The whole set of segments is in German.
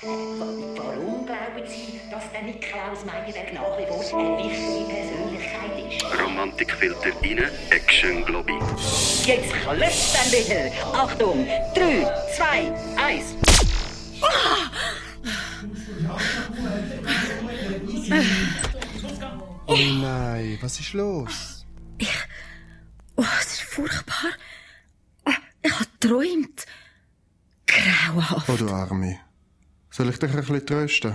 Warum glauben Sie, dass der Niklaus Meyerberg nach wie vor eine wichtige Persönlichkeit ist? Romantikfilter rein, Action Globi. Jetzt klopft dann wieder. Achtung, 3, 2, 1. Oh nein, was ist los? Es ist furchtbar. Ich habe geträumt. Grauenhaft. Oh, du Arme. Soll ich dich ein bisschen trösten?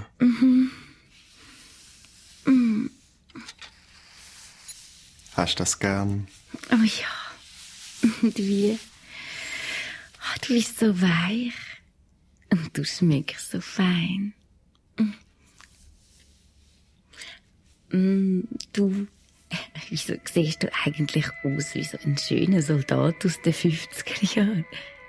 Hast du das gern? Oh ja. Und wie? Du bist so weich. Und du schmeckst so fein. Du, wieso siehst du eigentlich aus wie so ein schöner Soldat aus den 50er Jahren?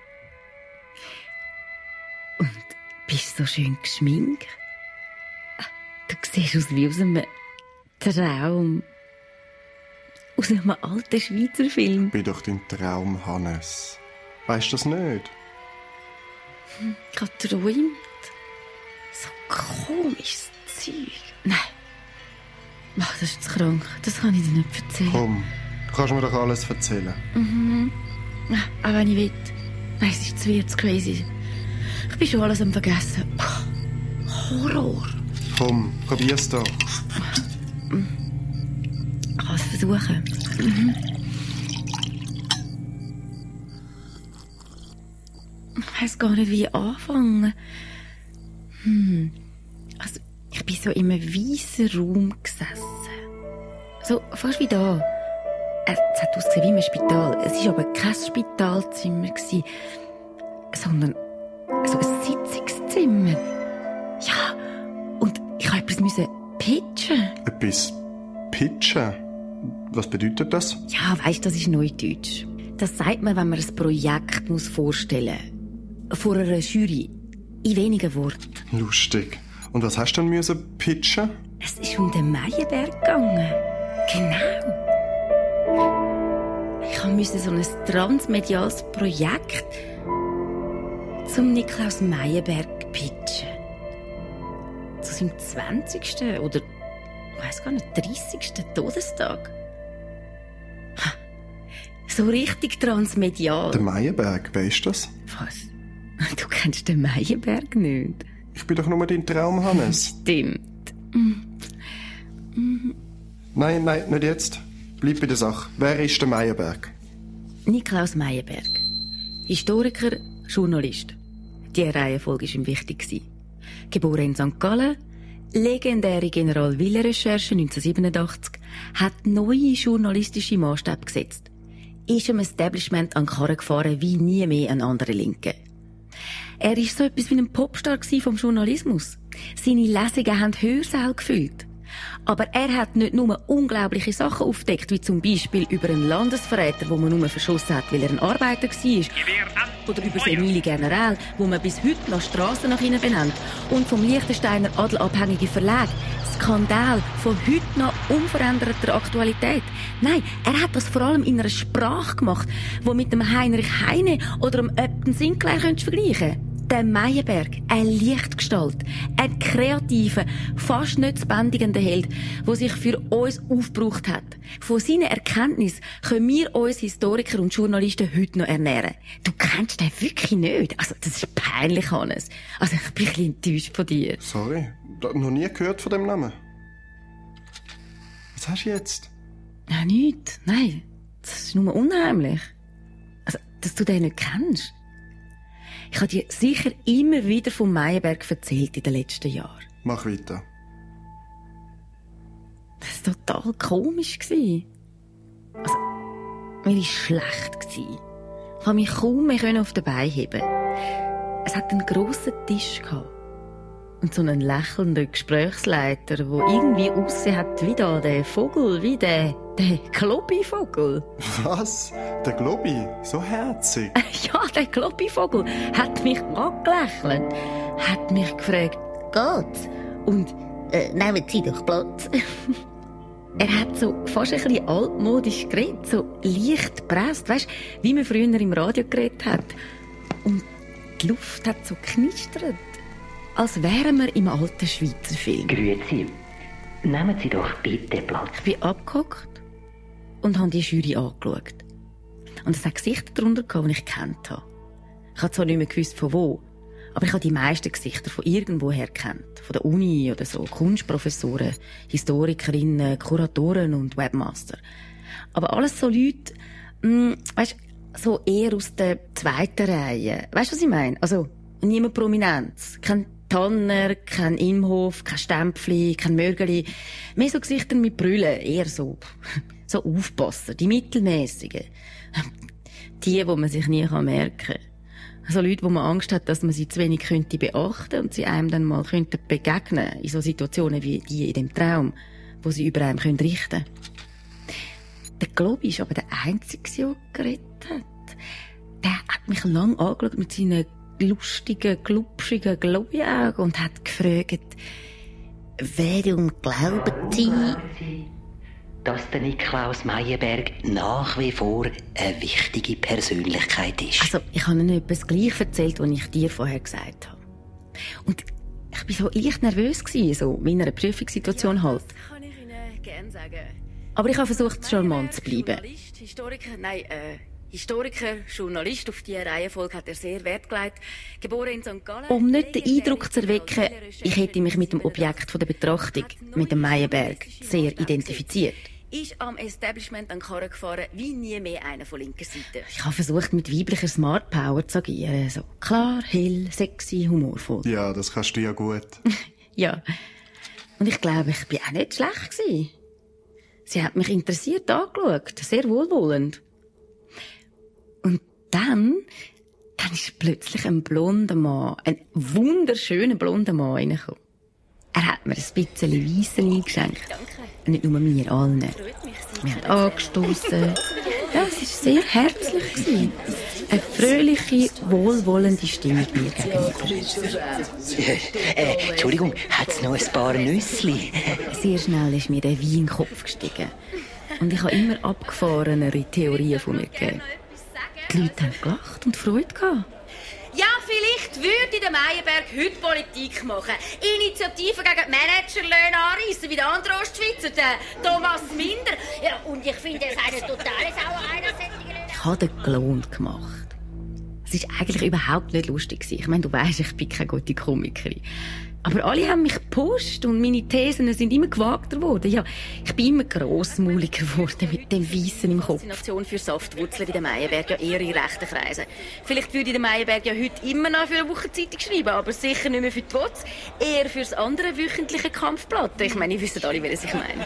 Und bist so schön geschminkt. Du siehst aus wie aus einem Traum. Aus einem alten Schweizer Film. Ich bin doch dein Traum, Hannes. Weisst du das nicht? Ich habe geträumt. So komisches Zeug. Nein. Ach, das ist zu krank. Das kann ich dir nicht erzählen. Komm, du kannst mir doch alles erzählen. Auch wenn ich will. Nein, es ist zu crazy. Ich bin schon alles am Vergessen. Horror. Komm, probier's doch. Ich kann es versuchen. Ich weiss gar nicht, wie anfangen. Also, ich bin so in einem weißen Raum gesessen. So, fast wie da. Es hat ausgesehen wie im Spital. Es war aber kein Spitalzimmer, sondern so ein Sitzungszimmer. Ja, und ich musste etwas pitchen. Etwas pitchen? Was bedeutet das? Ja, weisst, das ist Neudeutsch. Das sagt man, wenn man ein Projekt vorstellen muss. Vor einer Jury. In wenigen Worten. Lustig. Und was hast du dann müssen pitchen? Es ist um den Meyerberg gegangen. Genau. Ich musste so ein transmediales Projekt zum Niklaus Meyerberg pitchen. Zu seinem 20. oder, ich weiss gar nicht, 30. Todestag. So richtig transmedial. Der Meyerberg, weisst du das? Was? Du kennst den Meyerberg nicht? Ich bin doch nur dein Traum, Hannes. Stimmt. Nein, nicht jetzt. Bleib bei der Sache. Wer ist der Meyerberg? Niklaus Meyerberg. Historiker, Journalist. Die Reihenfolge war ihm wichtig. Geboren in St. Gallen, legendäre General-Wille-Recherche 1987, hat neue journalistische Maßstäbe gesetzt. Ist im Establishment an die Karre gefahren wie nie mehr ein anderer Linke. Er war so etwas wie ein Popstar vom Journalismus. Seine Lesungen haben Hörsäle gefüllt. Aber er hat nicht nur unglaubliche Sachen aufgedeckt, wie zum Beispiel über einen Landesverräter, den man nur verschossen hat, weil er ein Arbeiter war. Oder über das Emile General, wo man bis heute noch Strassen nach ihnen benennt. Und vom Liechtensteiner adlerabhängigen Verlag. Skandal von heute noch unveränderter Aktualität. Nein, er hat das vor allem in einer Sprache gemacht, die mit dem Heinrich Heine oder dem Upton Sinclair vergleichen könntest. Der Meyerberg, eine Lichtgestalt, ein kreativer, fast nicht zu bändigender Held, der sich für uns aufgebraucht hat. Von seinen Erkenntnissen können wir uns Historiker und Journalisten heute noch ernähren. Du kennst den wirklich nicht. Also, das ist peinlich, Hannes. Also, ich bin ein bisschen enttäuscht von dir. Sorry, noch nie gehört von dem Namen. Was hast du jetzt? Ja, nichts. Nein, das ist nur unheimlich. Also, dass du den nicht kennst. Ich habe dir sicher immer wieder vom Meyerberg erzählt in den letzten Jahren. Mach weiter. Das war total komisch. Also, mir war schlecht. Ich konnte mich kaum mehr auf den Beinen heben. Es hat einen grossen Tisch gehabt. Und so einen lächelnden Gesprächsleiter, der irgendwie aussehen hat wie da der Vogel, wie der Globi-Vogel. Was? Der Globi? So herzig? Ja, der Globi-Vogel hat mich angelächelt, hat mich gefragt, geht's? Und, nehmen Sie doch Platz. Er hat so fast ein bisschen altmodisch geredet, so leicht gepresst, weisst, wie man früher im Radio geredet hat. Und die Luft hat so knistert. als wären wir im alten Schweizer Film. Grüezi. Nehmen Sie doch bitte Platz. Ich bin abgehockt und habe die Jury angeschaut. Und es hat Gesichter darunter gehabt, die ich gekannt habe. Ich habe zwar nicht mehr gewusst, von wo, aber ich habe die meisten Gesichter von irgendwoher kennt. Von der Uni oder so, Kunstprofessoren, Historikerinnen, Kuratoren und Webmaster. Aber alles so Leute, weisst, so eher aus der zweiten Reihe. Weisst du, was ich meine? Also, niemand Prominenz. Kein Tanner, kein Imhof, kein Stempfli, kein Mörgeli. Mehr so Gesichter mit Brüllen. Eher so Aufpasser. Die mittelmäßigen. Die man sich nie merken kann. So Leute, wo man Angst hat, dass man sie zu wenig beachten könnte und sie einem dann mal begegnen könnten. In so Situationen wie die in dem Traum, wo sie über einem richten können. Der Globi ist aber der Einzige, der geredet hat. Der hat mich lang angeschaut mit seinen lustigen, glubschigen Globi-Augen und hat gefragt, warum glauben Sie, dass der Niklaus Meyerberg nach wie vor eine wichtige Persönlichkeit ist? Also, ich habe Ihnen etwas gleich erzählt, was ich dir vorher gesagt habe. Und ich war so leicht nervös, so wie in einer Prüfungssituation halt. Das kann ich Ihnen gerne sagen. Aber ich habe versucht, charmant zu bleiben. Historiker, Journalist, auf diese Reihenfolge hat er sehr Wert gelegt. Geboren in St. Gallen. Um nicht den Eindruck zu erwecken, ich hätte mich mit dem Objekt der Betrachtung, mit dem Meyerberg, sehr identifiziert. Ist am Establishment an Karren gefahren, wie nie mehr einer von linker Seite. Ich habe versucht, mit weiblicher Smart Power zu agieren. So klar, hell, sexy, humorvoll. Ja, das kannst du ja gut. Ja. Und ich glaube, ich bin auch nicht schlecht gewesen. Sie hat mich interessiert angeschaut, sehr wohlwollend. Und dann ist plötzlich ein blonder Mann, ein wunderschöner blonder Mann reingekommen. Er hat mir ein bisschen Weisseli geschenkt. Danke. Nicht nur mir, allen. Freut mich, Sie Wir haben angestossen. Ja, es war sehr herzlich gewesen. Eine fröhliche, wohlwollende Stimme mir gegenüber. Entschuldigung, hat es noch ein paar Nüssli? Sehr schnell ist mir der Wein in den Kopf gestiegen. Und ich habe immer abgefahrenere Theorien von mir gegeben. Die Leute haben gelacht und Freude gehabt. Ja, vielleicht würde der Meyerberg heute Politik machen. Initiativen gegen die Managerlöhne anreissen, wie der andere Ostschweizer, der Thomas Minder. Ja, und ich finde, er ist eine totale Sauerei, dass solche Löhne... Ich habe den Klon gemacht. Es war eigentlich überhaupt nicht lustig. Ich meine, du weisst, ich bin keine gute Komikerin. Aber alle haben mich gepusht und meine Thesen sind immer gewagter geworden. Ja, ich bin immer grossmauliger geworden mit dem Weissen im Kopf. Faszination für Saftwurzeln wie der Meyerberg ja eher in rechten Kreisen. Vielleicht würde der Meyerberg ja heute immer noch für eine Wochenzeitung schreiben, aber sicher nicht mehr für die WOTS, eher für das andere wöchentliche Kampfblatt. Ich meine, ihr wisst alle, was ich meine.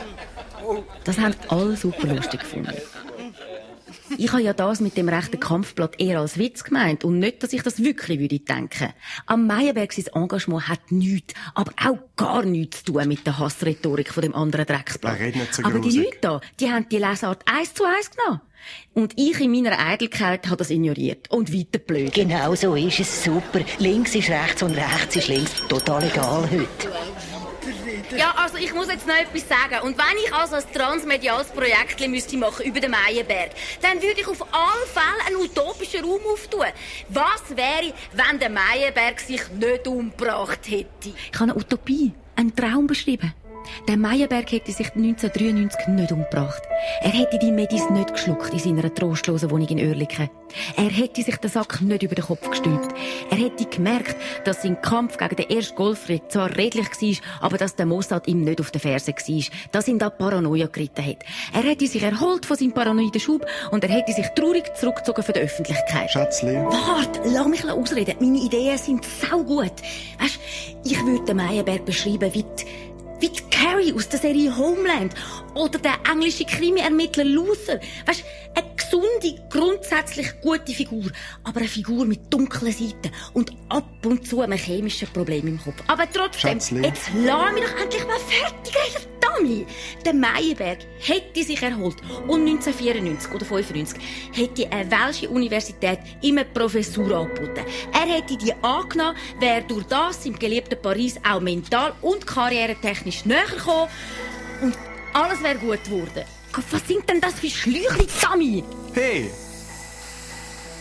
Das haben alle super lustig gefunden. Ich habe ja das mit dem rechten Kampfblatt eher als Witz gemeint und nicht, dass ich das wirklich würde denken. Am Meyerberg sein Engagement hat nichts, aber auch gar nichts zu tun mit der Hassrhetorik von dem anderen Drecksblatt. So aber die Leute da, die haben die Lesart 1:1 genommen. Und ich in meiner Eitelkeit habe das ignoriert und weiter blöd. Genau so ist es, super. Links ist rechts und rechts ist links. Total egal heute. Ja, also ich muss jetzt noch etwas sagen. Und wenn ich also ein transmediales Projekt müsste machen über den Meyerberg, dann würde ich auf alle Fälle einen utopischen Raum auftun. Was wäre, wenn der Meyerberg sich nicht umgebracht hätte? Ich habe eine Utopie, einen Traum beschrieben. Der Meyerberg hätte sich 1993 nicht umgebracht. Er hätte die Medis nicht geschluckt in seiner trostlosen Wohnung in Oerlikon. Er hätte sich den Sack nicht über den Kopf gestülpt. Er hätte gemerkt, dass sein Kampf gegen den ersten Golfkrieg zwar redlich war, aber dass der Mossad ihm nicht auf den Fersen war, dass ihn da Paranoia geritten hat. Er hätte sich erholt von seinem paranoiden Schub und er hätte sich traurig zurückgezogen von der Öffentlichkeit. Schätzli. Warte, lass mich ausreden. Meine Ideen sind saugut. Weisst, ich würde den Meyerberg beschreiben wie die Carrie aus der Serie Homeland oder der englische Krimi-Ermittler Luther. Weisst, eine gesunde, grundsätzlich gute Figur, aber eine Figur mit dunklen Seiten und ab und zu einem chemischen Problem im Kopf. Aber trotzdem, Schätzli. jetzt lass mich doch endlich mal fertig reden, Dummy. Der Meyerberg hätte sich erholt und 1994 oder 1995 hätte eine welsche Universität ihm eine Professur angeboten. Er hätte die angenommen, wäre durch das im geliebten Paris auch mental und karrieretechnisch näher gekommen und alles wäre gut geworden. Gott, was sind denn das für Schläuche, Dummy? Hey!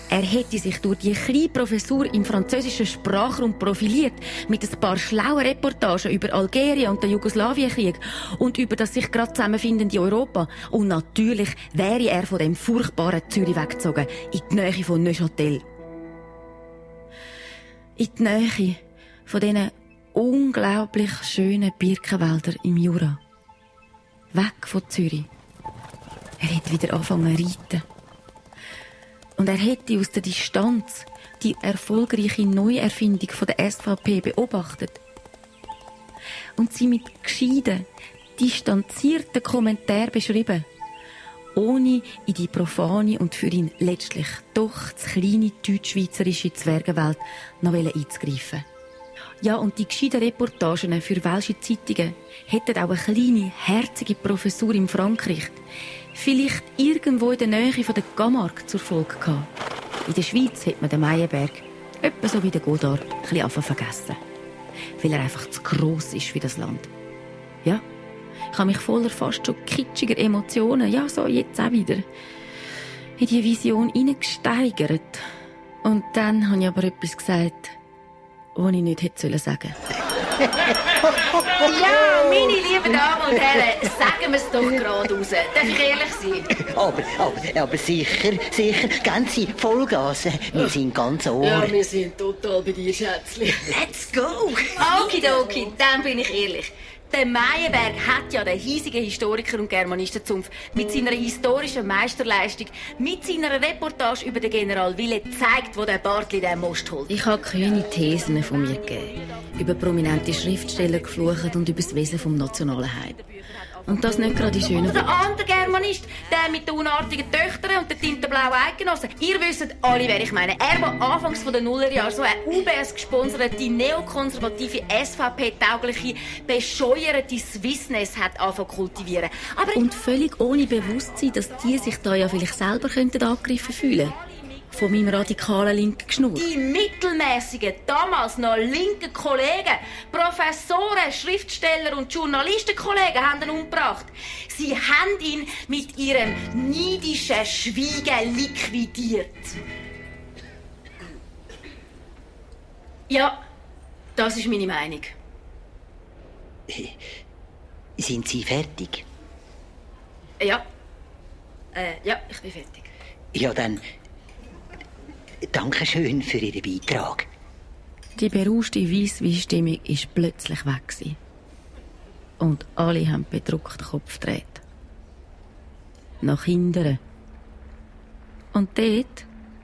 Er hätte sich durch die kleine Professur im französischen Sprachraum profiliert, mit ein paar schlauen Reportagen über Algerien und den Jugoslawienkrieg und über das sich gerade zusammenfindende Europa. Und natürlich wäre er von dem furchtbaren Zürich weggezogen, in die Nähe von Neuchâtel. In die Nähe von diesen unglaublich schönen Birkenwäldern im Jura. Weg von Zürich. Er hätte wieder angefangen zu reiten. Und er hätte aus der Distanz die erfolgreiche Neuerfindung von der SVP beobachtet. Und sie mit gescheiten, distanzierten Kommentaren beschrieben, ohne in die profane und für ihn letztlich doch zu kleine deutsch-schweizerische Zwergenwelt noch einzugreifen. Ja, und die gescheiten Reportagen für welsche Zeitungen hätten auch eine kleine, herzige Professur in Frankreich, vielleicht irgendwo in der Nähe von der Camargue zur Folge gehabt. In der Schweiz hat man den Meyerberg, etwa so wie den Godard, ein bisschen vergessen. Weil er einfach zu gross ist für das Land. Ja, ich habe mich voller fast schon kitschiger Emotionen, ja, so jetzt auch wieder, in die Vision hineingesteigert. Und dann habe ich aber etwas gesagt, was ich nicht hätte sagen sollen. Ja, meine lieben Damen und Herren, sagen wir es doch gerade raus. Darf ich ehrlich sein? Aber sicher, ganze Vollgas. Wir sind ganz ohr. Ja, wir sind total bei dir, Schätzli. Let's go! Okidoki, dann bin ich ehrlich. Der Meyerberg hat ja den hiesigen Historiker und Germanistenzunft mit seiner historischen Meisterleistung, mit seiner Reportage über den General Wille gezeigt, wo der Bartli den Most holt. Ich habe kühne Thesen von mir gegeben, über prominente Schriftsteller geflucht und über das Wesen vom nationalen Heim. Und das nicht gerade die schönen... Der andere Germanist, der mit den unartigen Töchtern und den tintenblauen Eidgenossen. Ihr wisst alle, wer ich meine. Er, der anfangs der Nullerjahre so eine UBS-gesponserte, neokonservative, SVP-taugliche, bescheuerte Swissness hat angefangen kultivieren. Aber und völlig ohne Bewusstsein, dass die sich da ja vielleicht selber angegriffen fühlen könnten. Von meinem radikalen linken Geschnur. Die mittelmäßigen, damals noch linken Kollegen, Professoren, Schriftsteller und Journalistenkollegen haben ihn umgebracht. Sie haben ihn mit ihrem neidischen Schweigen liquidiert. Ja, das ist meine Meinung. Sind Sie fertig? Ja. Ja, ich bin fertig. Ja, dann... Dankeschön für Ihren Beitrag. Die berauschte Weisswein-Stimmung war plötzlich weg. Und alle haben bedruckt den Kopf gedreht. Nach hinten. Und dort...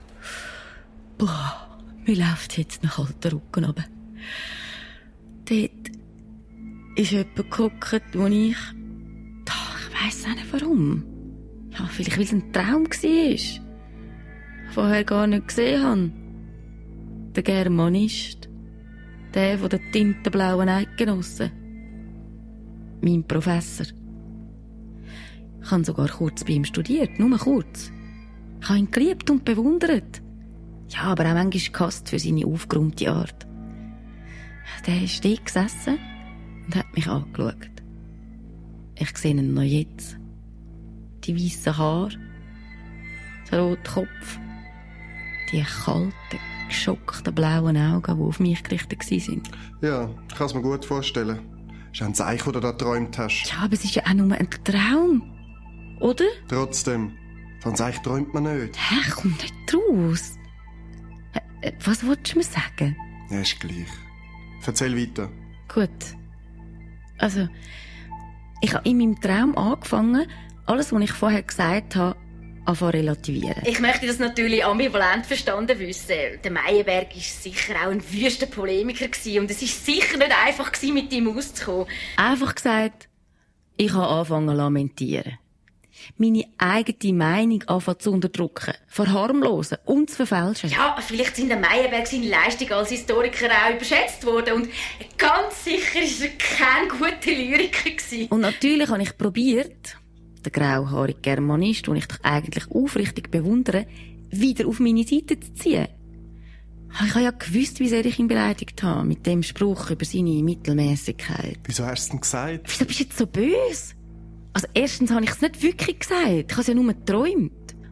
Boah, mir läuft jetzt nach alten Rücken runter. Dort ist jemand gehockt, wo ich weiss auch nicht warum. Ja, vielleicht weil es ein Traum war. Vorher gar nicht gesehen habe. Der Germanist. Der von den tintenblauen Eidgenossen. Mein Professor. Ich habe sogar kurz bei ihm studiert, nur kurz. Ich habe ihn geliebt und bewundert. Ja, aber auch manchmal gehasst für seine aufgeräumte Art. Der ist dort gesessen und hat mich angeschaut. Ich sehe ihn noch jetzt. Die weißen Haare, der rote Kopf, die kalten, geschockten blauen Augen, die auf mich gerichtet waren. Ja, ich kann es mir gut vorstellen. Das ist ein Zeichen, das du da geträumt hast. Ja, aber es ist ja auch nur ein Traum. Oder? Trotzdem, von Zeichen träumt man nicht. Hä, komm nicht raus. Was wolltest du mir sagen? Ja, ist gleich. Erzähl weiter. Gut. Also, ich habe in meinem Traum angefangen, alles, was ich vorher gesagt habe, zu relativieren. Ich möchte das natürlich ambivalent verstanden wissen. Der Meyerberg war sicher auch ein wüster Polemiker und es war sicher nicht einfach, mit ihm auszukommen. Einfach gesagt, ich habe angefangen zu lamentieren. Meine eigene Meinung anfangen zu unterdrücken, verharmlosen und zu verfälschen. Ja, vielleicht sind der Meyerberg seine Leistung als Historiker auch überschätzt worden und ganz sicher war er kein guter Lyriker gewesen. Und natürlich habe ich probiert, den grauhaarigen Germanist, den ich doch eigentlich aufrichtig bewundere, wieder auf meine Seite zu ziehen. Ich habe ja gewusst, wie sehr ich ihn beleidigt habe, mit dem Spruch über seine Mittelmäßigkeit. Wieso hast du denn gesagt? Wieso bist du jetzt so böse? Also erstens habe ich es nicht wirklich gesagt. Ich habe es ja nur geträumt.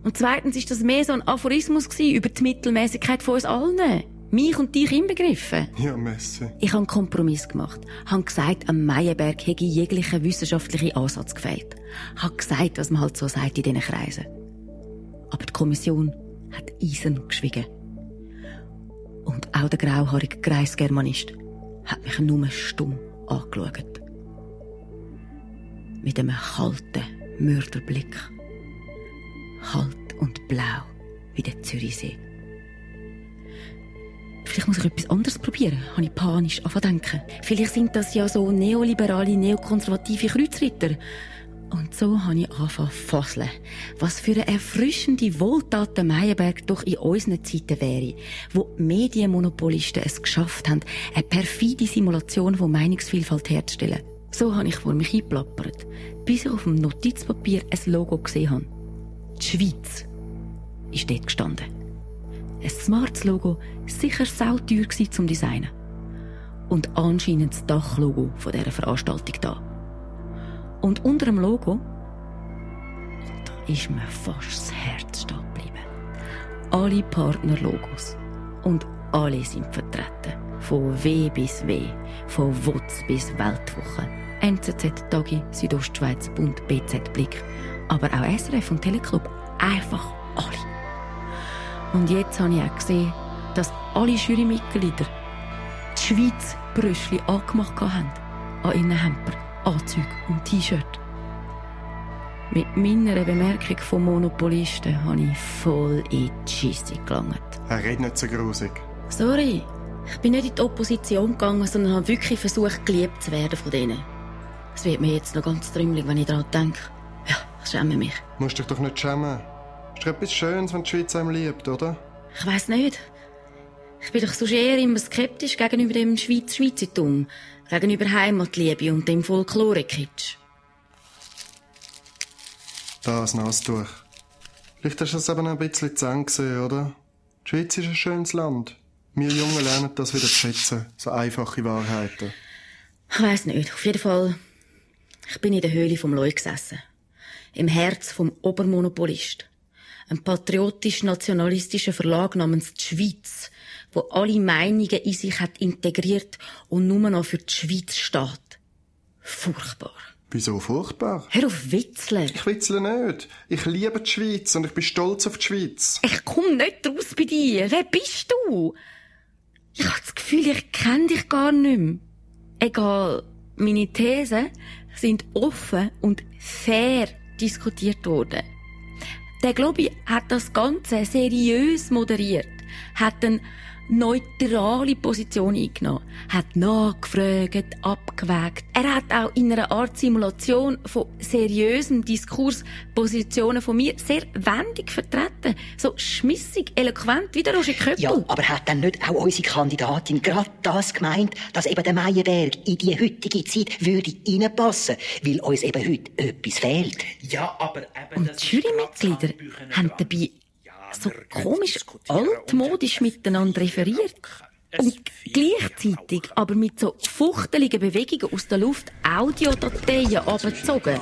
Und zweitens ist das mehr so ein Aphorismus über die Mittelmäßigkeit von uns allen. Mich und dich inbegriffen. Ja, Messi. Ich habe einen Kompromiss gemacht. Habe gesagt, am Meienberg hätte jeglicher wissenschaftlicher Ansatz gefehlt. Habe gesagt, was man halt so sagt in diesen Kreisen. Aber die Kommission hat eisern geschwiegen. Und auch der grauhaarige Kreisgermanist hat mich nur stumm angeschaut. Mit einem kalten Mörderblick. Kalt und blau wie der Zürichsee. Vielleicht muss ich etwas anderes probieren, habe ich panisch angefangen zu denken. Vielleicht sind das ja so neoliberale, neokonservative Kreuzritter. Und so habe ich angefangen zu fasseln. Was für eine erfrischende Wohltat der Meienberg doch in unseren Zeiten wäre, wo die Medienmonopolisten es geschafft haben, eine perfide Simulation von Meinungsvielfalt herzustellen. So habe ich vor mich eingeplappert, bis ich auf dem Notizpapier ein Logo gesehen habe. Die Schweiz ist dort gestanden. Ein smartes Logo, sicher sauteuer zum Designen. Und anscheinend das Dachlogo von dieser Veranstaltung da. Und unter dem Logo, da ist mir fast das Herz stehen geblieben. Alle Partnerlogos. Und alle sind vertreten. Von W bis W. Von WOTS bis Weltwoche. NZZ, Tagi, Südostschweiz, Bund, BZ, Blick. Aber auch SRF und Teleclub. Einfach alle. Und jetzt habe ich auch gesehen, dass alle Jurymitglieder die Schweiz Brüschli angemacht haben. An ihren Hemper, Anzügen und T-Shirt. Mit meiner Bemerkung vom Monopolisten habe ich voll in die Scheisse gelangt. Er redet nicht so grusig. Sorry, ich bin nicht in die Opposition gegangen, sondern habe wirklich versucht, geliebt zu werden von denen. Es wird mir jetzt noch ganz trümmelig, wenn ich daran denke. Ja, ich schäme mich. Musst dich doch nicht schämen. Ist doch etwas Schönes, wenn die Schweiz einem liebt, oder? Ich weiss nicht. Ich bin doch sonst eher immer skeptisch gegenüber dem Schweizertum, gegenüber Heimatliebe und dem Folklore-Kitsch. Das Nastuch. Vielleicht hast du es eben ein bisschen zu eng gesehen, oder? Die Schweiz ist ein schönes Land. Wir Jungen lernen das wieder zu schätzen. So einfache Wahrheiten. Ich weiss nicht. Auf jeden Fall, ich bin in der Höhle vom Leu gesessen. Im Herz vom Obermonopolist. Ein patriotisch-nationalistischer Verlag namens die Schweiz, wo alle Meinungen in sich hat integriert und nur noch für die Schweiz steht. Furchtbar. Wieso furchtbar? Hör auf Witzler. Ich witzle nicht. Ich liebe die Schweiz und ich bin stolz auf die Schweiz. Ich komm nicht raus bei dir. Wer bist du? Ich habe das Gefühl, ich kenne dich gar nicht mehr. Egal, meine Thesen sind offen und fair diskutiert worden. Der Globi hat das Ganze seriös moderiert, hat eine neutrale Position eingenommen, hat nachgefragt, abgewägt. Er hat auch in einer Art Simulation von seriösem Diskurs Positionen von mir sehr wendig vertreten. So schmissig, eloquent wie der Roger Köppel. Ja, aber hat dann nicht auch unsere Kandidatin gerade das gemeint, dass eben der Meienberg in die heutige Zeit würde reinpassen, weil uns eben heute etwas fehlt? Ja, aber eben... Und die Jurymitglieder haben dabei so komisch altmodisch miteinander referiert. Und gleichzeitig aber mit so fuchteligen Bewegungen aus der Luft Audiodateien abgezogen.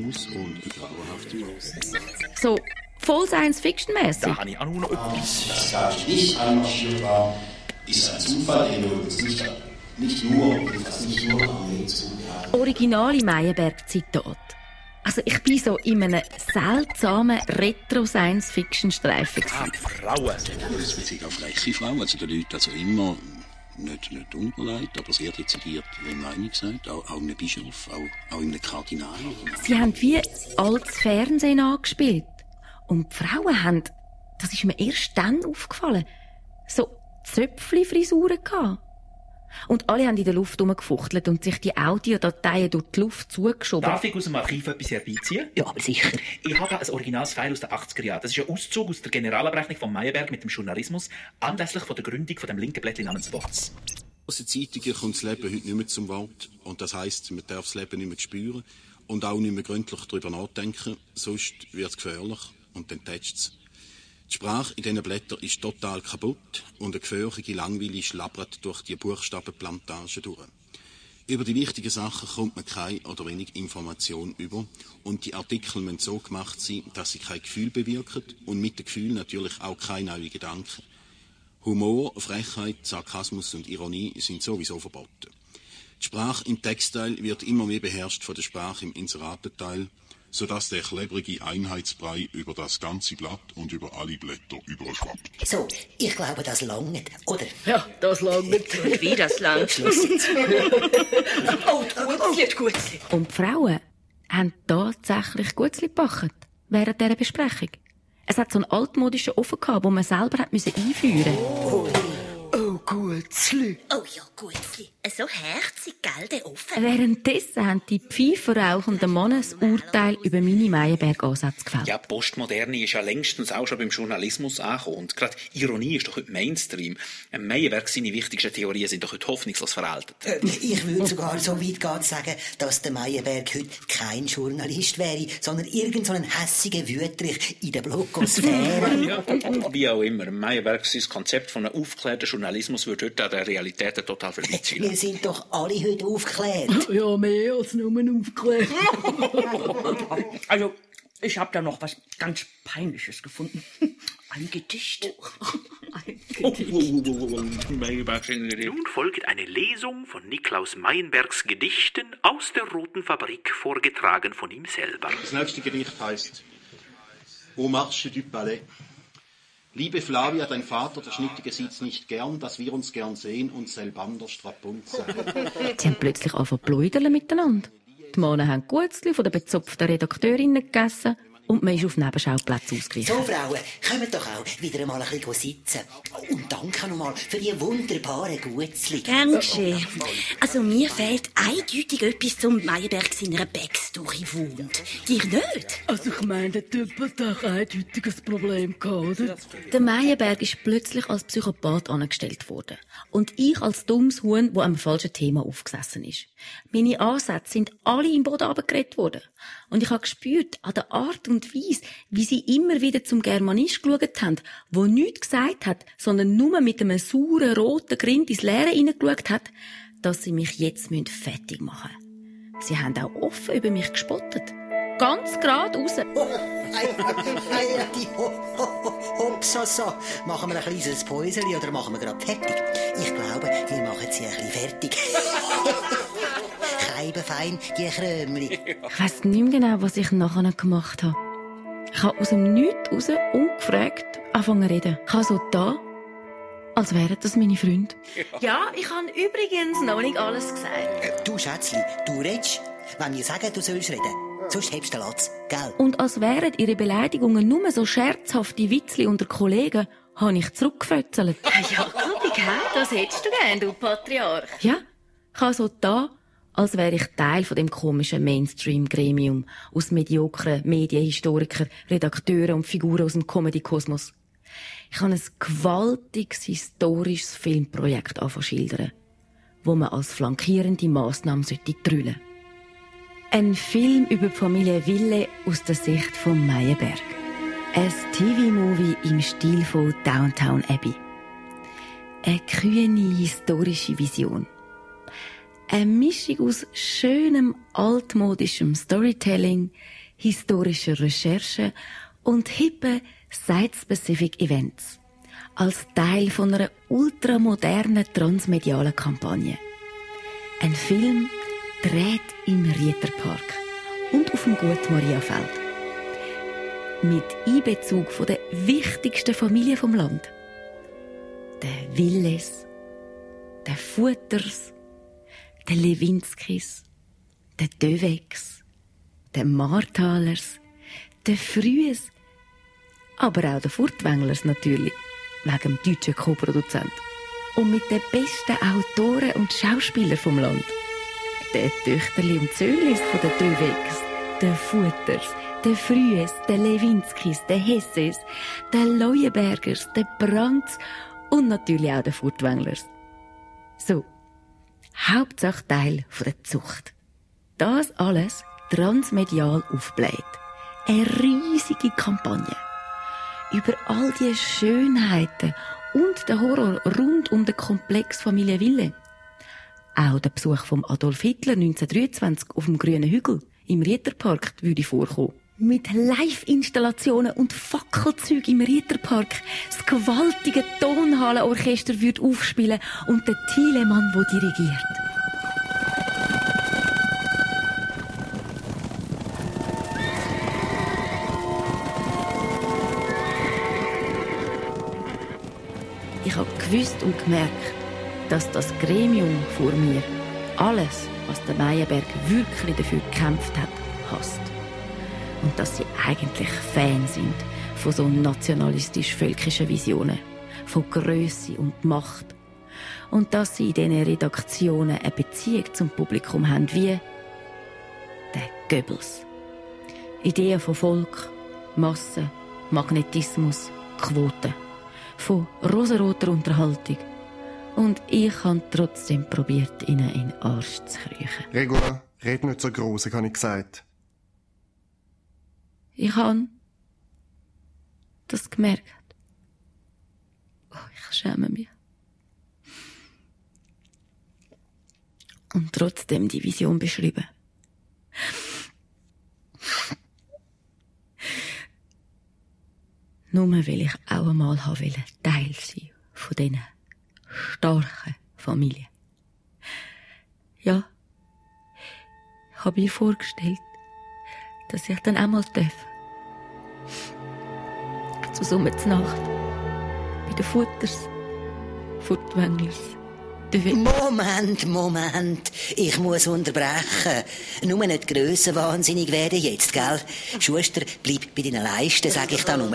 So voll Science-Fiction-mäßig. Da habe ich auch noch etwas. Das dadurch nicht einmarschierbar ist ein Zufall, den wir uns nicht nur originale Meienberg-Zitat. Also ich bin so in einem seltsamen Retro-Science-Fiction-Streifen. Frauen. Das bezieht auf reiche Frauen, also die Leute also immer nicht unpolite, aber sehr dezidiert ihre Meinung gesagt, auch einem Bischof, auch einem Kardinal. Sie haben wie altes Fernsehen angespielt. Und die Frauen haben, das ist mir erst dann aufgefallen, so Zöpfli-Frisuren gehabt. Und alle haben in der Luft rumgefuchtelt und sich die Audiodateien durch die Luft zugeschoben. Darf ich aus dem Archiv etwas herbeiziehen? Ja, aber sicher. Ich habe ein Originalsfile aus den 80er Jahren. Das ist ein Auszug aus der Generalabrechnung von Meienberg mit dem Journalismus anlässlich von der Gründung von dem linken Blättchen namens WOTS. Aus den Zeitungen kommt das Leben heute nicht mehr zum Wort. Und das heisst, man darf das Leben nicht mehr spüren und auch nicht mehr gründlich darüber nachdenken. Sonst wird es gefährlich und dann tätscht es. Die Sprache in diesen Blättern ist total kaputt und eine gefährliche Langweile schlabbert durch die Buchstabenplantage durch. Über die wichtigen Sachen kommt man keine oder wenig Information über. Und die Artikel müssen so gemacht sein, dass sie kein Gefühl bewirken und mit dem Gefühl natürlich auch keine neuen Gedanken. Humor, Frechheit, Sarkasmus und Ironie sind sowieso verboten. Die Sprache im Textteil wird immer mehr beherrscht von der Sprache im Inseratenteil, sodass der klebrige Einheitsbrei über das ganze Blatt und über alle Blätter überschwappt. So, ich glaube, das langt, oder? Ja, das langt. Wie das langt? Schluss jetzt. Gutzli. Und die Frauen haben tatsächlich Gutzli gebacken während dieser Besprechung. Es hat so einen altmodischen Ofen gehabt, den man selber einführen musste. Oh, Gutzli. Oh ja, Gutzli. So herzig, gell, der Ofen. Währenddessen haben die pfeiferrauchenden Männer das Urteil über meine Meyerberg-Ansätze gefällt. Ja, Postmoderne ist ja längstens auch schon beim Journalismus angekommen. Und gerade Ironie ist doch heute Mainstream. Meyerberg, seine wichtigsten Theorien sind doch heute hoffnungslos veraltet. Ich würde sogar so weit gehen zu sagen, dass der Meyerberg heute kein Journalist wäre, sondern irgend so ein hässiger Wüterich in der Blogosphäre. Ja, wie auch immer. Meyerberg, sein Konzept von einem aufgeklärten Journalismus wird heute an der Realität total vorbeiziehen. Wir sind doch alle heute aufgeklärt. Ja, mehr als nur aufgeklärt. Also, ich habe da noch was ganz Peinliches gefunden. Ein Gedicht. Ein Gedicht. Nun folgt eine Lesung von Niklaus Meyerbergs Gedichten aus der Roten Fabrik, vorgetragen von ihm selber. Das nächste Gedicht heißt Au Marche du Palais. Liebe Flavia, dein Vater, der Schnittige, sieht's nicht gern, dass wir uns gern sehen und selbander Strapunzen. Sie haben plötzlich angefangen zu pläudern miteinander. Die Männer haben Gutzli von den bezopften Redakteurinnen gegessen und man ist auf Nebenschauplätze ausgewichen. So, Frauen, kommt doch auch wieder einmal ein bisschen sitzen. Und danke nochmal für die wunderbaren Gutzli. Gern geschehen. Also, mir fehlt eindeutig etwas zum Meyerberg seiner Backstory wohnt. Dir nicht? Also, ich meine, der Typ hat auch ein eindeutiges Problem gehabt, oder? Der Meyerberg ist plötzlich als Psychopath angestellt worden. Und ich als dummes Huhn, das am falschen Thema aufgesessen ist. Meine Ansätze sind alle im Boden runtergeredet worden. Und ich habe gespürt, an der Art und Weise, wie sie immer wieder zum Germanist geschaut haben, der nichts gesagt hat, sondern nur mit einem sauren, roten Grind ins Leere hineingeschaut hat, dass sie mich jetzt fertig machen müssen. Sie haben auch offen über mich gespottet. Ganz gerade raus. Hopsasa. Machen wir ein kleines Päuschen oder machen wir gerade fertig? Ich glaube, wir machen sie ein bisschen fertig. Fein, die Krömli. Ich weiss nicht mehr genau, was ich nachher gemacht habe. Ich habe aus dem Nichts raus, ungefragt, angefangen zu reden. Ich habe so da, als wären das meine Freunde. Ja, ich habe übrigens noch nicht alles gesagt. Du, Schätzli, du redest, wenn wir sagen, du sollst reden. Sonst hebst du den Latz, gell? Und als wären ihre Beleidigungen nur so scherzhafte Witzli unter Kollegen, habe ich zurückgefötzelt. Ja, das hättest du gern, du Patriarch. Ja, ich habe so da, als wäre ich Teil von dem komischen Mainstream-Gremium aus mediokren Medienhistorikern, Redakteuren und Figuren aus dem Comedy-Kosmos. Ich habe ein gewaltiges historisches Filmprojekt schildern, wo man als flankierende Massnahme drüllen sollte. Ein Film über die Familie Wille aus der Sicht von Meyerberg. Ein TV-Movie im Stil von Downton Abbey. Eine kühne historische Vision. Eine Mischung aus schönem, altmodischem Storytelling, historischer Recherche und hippen Site-Specific Events. Als Teil von einer ultramodernen transmedialen Kampagne. Ein Film dreht im Rieterpark und auf dem Gut Mariafeld. Mit Einbezug von der wichtigsten Familie vom Land. Der Willes, der Futters, der Lewinskis, der Döwegs, der Marthalers, der Frühes, aber auch der Furtwänglers natürlich, wegen dem deutschen Co-Produzent. Und mit den besten Autoren und Schauspielern vom Land. Der Töchterli und Söhnlis von der Döwegs, der Futters, der Frühes, der Lewinskis, der Hesses, der Leuenbergers, der Brandts und natürlich auch der Furtwänglers. So. Hauptsache Teil von der Zucht. Das alles transmedial aufgebläht. Eine riesige Kampagne. Über all die Schönheiten und den Horror rund um den Komplex Familie Wille. auch der Besuch von Adolf Hitler 1923 auf dem Grünen Hügel im Rieterpark würde vorkommen. Mit Live-Installationen und Fackelzügen im Rieterpark das gewaltige Tonhallenorchester würde aufspielen und der Thielemann, der dirigiert. Ich habe gewusst und gemerkt, dass das Gremium vor mir alles, was der Meyerberg wirklich dafür gekämpft hat, hasst. Und dass sie eigentlich Fan sind von so nationalistisch-völkischen Visionen, von Grösse und Macht. Und dass sie in diesen Redaktionen eine Beziehung zum Publikum haben wie der Goebbels. Ideen von Volk, Masse, Magnetismus, Quoten. Von rosaroter Unterhaltung. Und ich habe trotzdem probiert, ihnen in den Arsch zu kriechen. Regula, red nicht so gross, habe ich gesagt. Ich habe das gemerkt. Oh, ich schäme mich. Und trotzdem die Vision beschrieben. Nur weil ich auch einmal Teil sein von diesen starken Familien. Ja, ich habe mir vorgestellt, dass ich dann einmal darf. Zu Sommernacht. Bei den Futters, Furtwänglers. Moment. Ich muss unterbrechen. Nur nicht grössenwahnsinnig werden jetzt, gell? Schuster, bleib bei deinen Leisten, sag ich da nur.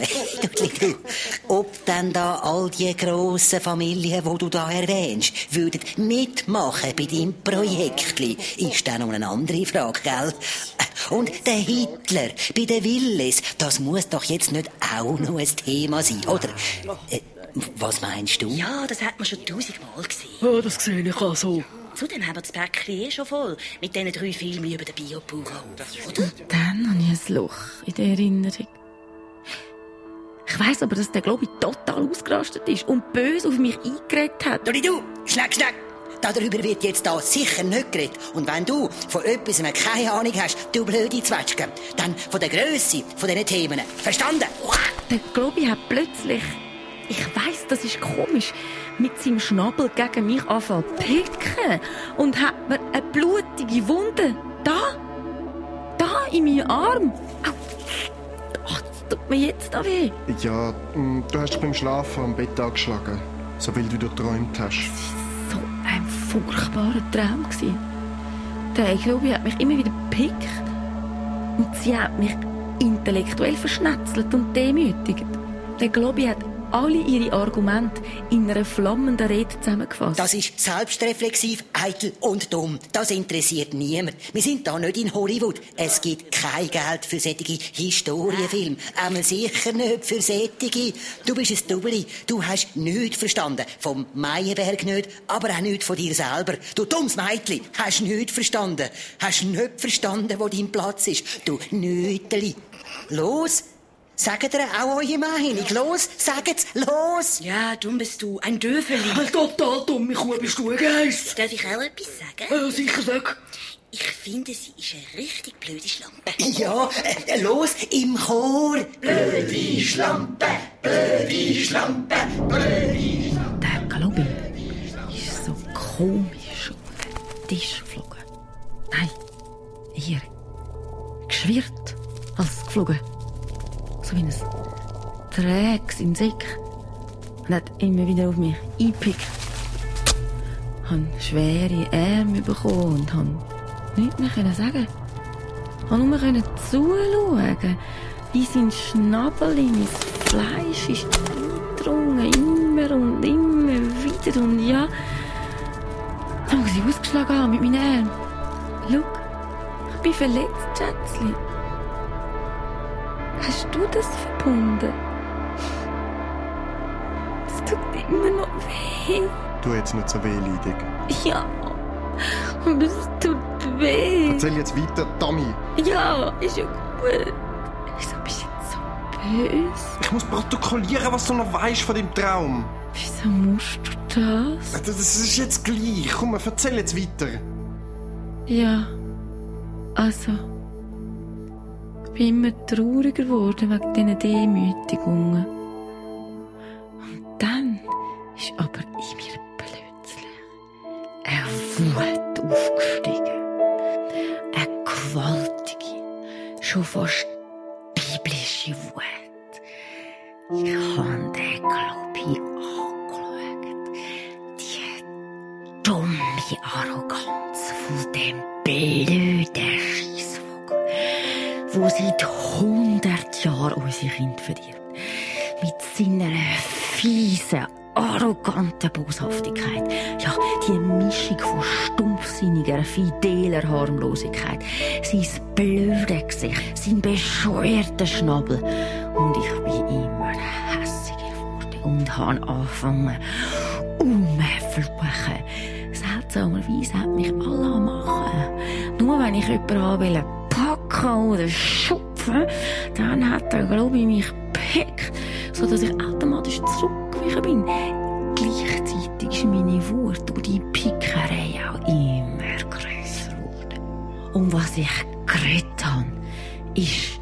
Ob denn da all die grossen Familien, die du da erwähnst, würden mitmachen bei deinem Projektli, ist dann noch eine andere Frage, gell? Und der Hitler bei den Willis, das muss doch jetzt nicht auch noch ein Thema sein, oder? Was meinst du? Ja, das hat man schon 1000-mal gesehen. Ja, das sehe ich auch so. Zudem haben wir das Päckchen schon voll mit diesen 3 Filmen über den Biobauernhof, oder? Dann habe ich ein Loch in der Erinnerung. Ich weiss aber, dass der Globi total ausgerastet ist und böse auf mich eingeredet hat. Du, schnack! Darüber wird jetzt da sicher nicht geredet. Und wenn du von etwas keine Ahnung hast, du blöde Zwetschge, dann von der Grösse von diesen Themen. Verstanden? Der Globi hat plötzlich... Ich weiss, das ist komisch. Mit seinem Schnabel gegen mich anfangen zu picken. Und hat mir eine blutige Wunde. Da in meinem Arm. Ach, das tut mir jetzt auch weh. Ja, du hast dich beim Schlafen am Bett angeschlagen. So weil du geträumt hast. Das war so ein furchtbarer Traum. Der Globi hat mich immer wieder gepickt. Und sie hat mich intellektuell verschnetzelt und demütigt. Der Globi hat alle ihre Argumente in einer flammenden Rede zusammengefasst. Das ist selbstreflexiv, eitel und dumm. Das interessiert niemand. Wir sind da nicht in Hollywood. Es gibt kein Geld für solche Historienfilme. Einmal sicher nicht für solche. Du bist ein Double. Du hast nichts verstanden. Vom Meyerberg nicht, aber auch nichts von dir selber. Du dummes Mädchen, hast nichts verstanden. Hast nicht verstanden, wo dein Platz ist. Du Nüteli. Los! Sagt ihr auch eure Meinung? Los, sagt's, los! Ja, dumm bist du, ein Döfeli. Total dumme Kuh bist du, Geist. Darf ich auch etwas sagen? Sicher, sag. Ich finde, sie ist eine richtig blöde Schlampe. Ja, los, im Chor. Blöde Schlampe, blöde Schlampe, blöde Schlampe. Der Globi ist so komisch auf den Tisch geflogen. Nein, eher geschwirrt als geflogen. So wie ein träges Insekt. Und hat immer wieder auf mich eingepickt. Ich habe schwere Arme bekommen und konnte nichts mehr sagen. Ich konnte nur zuschauen, wie sein Schnabel in mein Fleisch ist eingedrungen. Immer und immer wieder. Und ja, dann muss ich ausgeschlagen haben mit meinen Armen. Schau, ich bin verletzt, Schätzchen. Hast du das verbunden? Das tut immer noch weh. Tu jetzt nicht so wehleidig. Ja, aber es tut weh. Erzähl jetzt weiter, Tommy. Ja, ist ja gut. Wieso bist du jetzt so böse? Ich muss protokollieren, was du noch weißt von deinem Traum. Wieso musst du das? Das ist jetzt gleich. Komm, erzähl jetzt weiter. Ja, also... Ich bin immer trauriger geworden wegen diesen Demütigungen. Und dann ist aber in mir plötzlich eine Wut aufgestiegen. Eine gewaltige, schon fast biblische Wut. Ich habe den Klopi angeschaut. Die dumme Arroganz von dem blöden Scheissvogel, wo seit 100 Jahren unsere Kinder verdirbt. Mit seiner fiesen, arroganten Boshaftigkeit. Ja, die Mischung von stumpfsinniger, fideler Harmlosigkeit. Sein blödes Gesicht, sein bescheuerter Schnabel. Und ich bin immer hässiger geworden und habe angefangen, umfluchen. Seltsamerweise hat mich alle machen. Nur wenn ich jemanden packen oder schupfen, dann hat er, glaube ich, mich gepickt, sodass ich automatisch zurückgewichen bin. Gleichzeitig ist meine Wut durch die Pickerei auch immer grösser geworden. Und was ich geredet habe, ist